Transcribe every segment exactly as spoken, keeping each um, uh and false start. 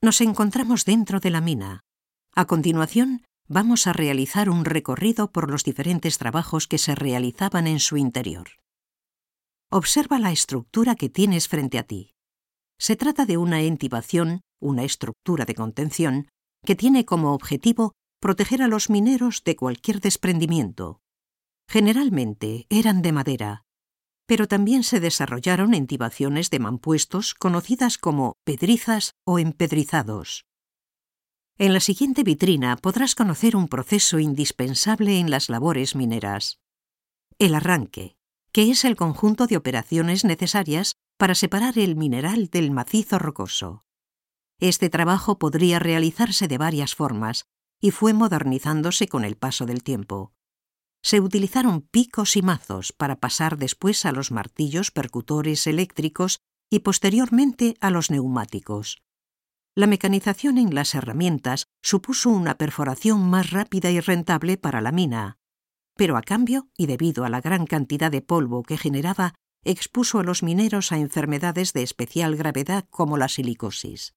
Nos encontramos dentro de la mina. A continuación, vamos a realizar un recorrido por los diferentes trabajos que se realizaban en su interior. Observa la estructura que tienes frente a ti. Se trata de una entibación, una estructura de contención, que tiene como objetivo proteger a los mineros de cualquier desprendimiento. Generalmente eran de madera, pero también se desarrollaron entibaciones de mampuestos conocidas como pedrizas o empedrizados. En la siguiente vitrina podrás conocer un proceso indispensable en las labores mineras: el arranque, que es el conjunto de operaciones necesarias para separar el mineral del macizo rocoso. Este trabajo podría realizarse de varias formas y fue modernizándose con el paso del tiempo. Se utilizaron picos y mazos para pasar después a los martillos percutores eléctricos y posteriormente a los neumáticos. La mecanización en las herramientas supuso una perforación más rápida y rentable para la mina, pero a cambio, y debido a la gran cantidad de polvo que generaba, expuso a los mineros a enfermedades de especial gravedad como la silicosis.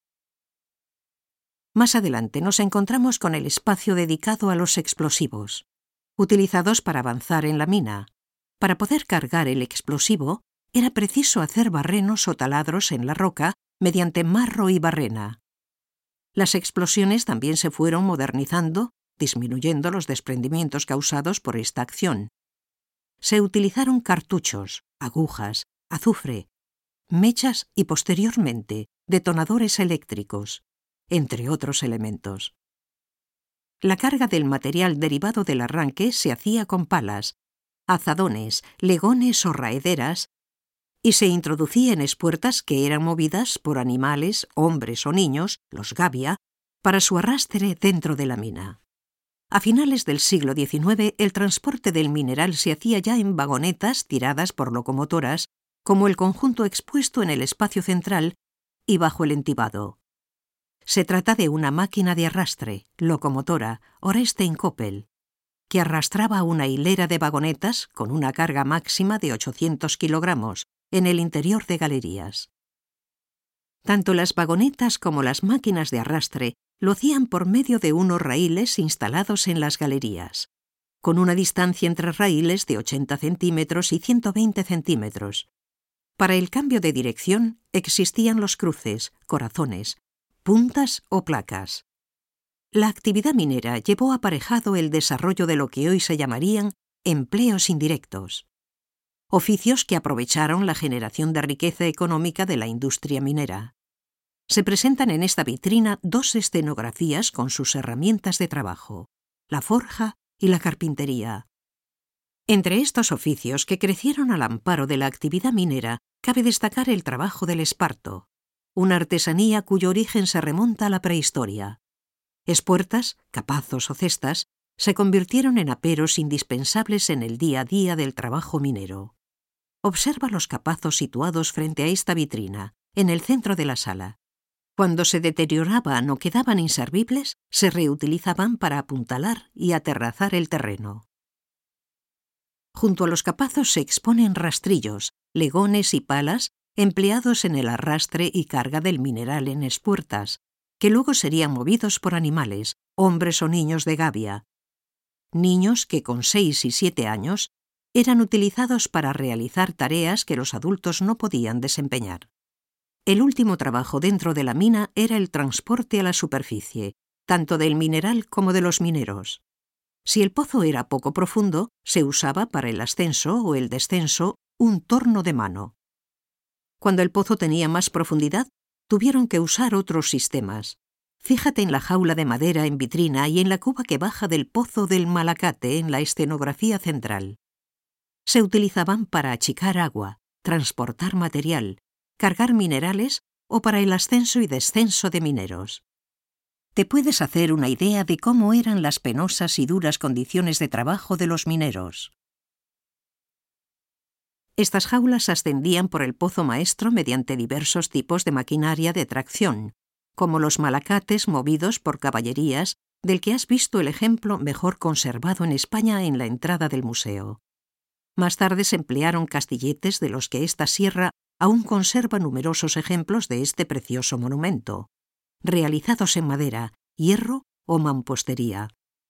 Más adelante nos encontramos con el espacio dedicado a los explosivos, utilizados para avanzar en la mina. Para poder cargar el explosivo, era preciso hacer barrenos o taladros en la roca mediante marro y barrena. Las explosiones también se fueron modernizando, disminuyendo los desprendimientos causados por esta acción. Se utilizaron cartuchos, agujas, azufre, mechas y posteriormente detonadores eléctricos, entre otros elementos. La carga del material derivado del arranque se hacía con palas, azadones, legones o raederas, y se introducía en espuertas que eran movidas por animales, hombres o niños, los gavia, para su arrastre dentro de la mina. A finales del siglo diecinueve, el transporte del mineral se hacía ya en vagonetas tiradas por locomotoras, como el conjunto expuesto en el espacio central y bajo el entibado. Se trata de una máquina de arrastre, locomotora, Orestein-Koppel, que arrastraba una hilera de vagonetas con una carga máxima de ochocientos kilogramos en el interior de galerías. Tanto las vagonetas como las máquinas de arrastre lo hacían por medio de unos raíles instalados en las galerías, con una distancia entre raíles de ochenta centímetros y ciento veinte centímetros. Para el cambio de dirección existían los cruces, corazones, puntas o placas. La actividad minera llevó aparejado el desarrollo de lo que hoy se llamarían empleos indirectos, oficios que aprovecharon la generación de riqueza económica de la industria minera. Se presentan en esta vitrina dos escenografías con sus herramientas de trabajo, la forja y la carpintería. Entre estos oficios que crecieron al amparo de la actividad minera, cabe destacar el trabajo del esparto, una artesanía cuyo origen se remonta a la prehistoria. Espuertas, capazos o cestas se convirtieron en aperos indispensables en el día a día del trabajo minero. Observa los capazos situados frente a esta vitrina, en el centro de la sala. Cuando se deterioraban o quedaban inservibles, se reutilizaban para apuntalar y aterrazar el terreno. Junto a los capazos se exponen rastrillos, legones y palas empleados en el arrastre y carga del mineral en espuertas, que luego serían movidos por animales, hombres o niños de gavia. Niños que con seis y siete años eran utilizados para realizar tareas que los adultos no podían desempeñar. El último trabajo dentro de la mina era el transporte a la superficie, tanto del mineral como de los mineros. Si el pozo era poco profundo, se usaba para el ascenso o el descenso un torno de mano. Cuando el pozo tenía más profundidad, tuvieron que usar otros sistemas. Fíjate en la jaula de madera en vitrina y en la cuba que baja del pozo del Malacate en la escenografía central. Se utilizaban para achicar agua, transportar material, cargar minerales o para el ascenso y descenso de mineros. Te puedes hacer una idea de cómo eran las penosas y duras condiciones de trabajo de los mineros. Estas jaulas ascendían por el pozo maestro mediante diversos tipos de maquinaria de tracción, como los malacates movidos por caballerías, del que has visto el ejemplo mejor conservado en España en la entrada del museo. Más tarde se emplearon castilletes de los que esta sierra aún conserva numerosos ejemplos de este precioso monumento. realizados en madera, hierro o mampostería.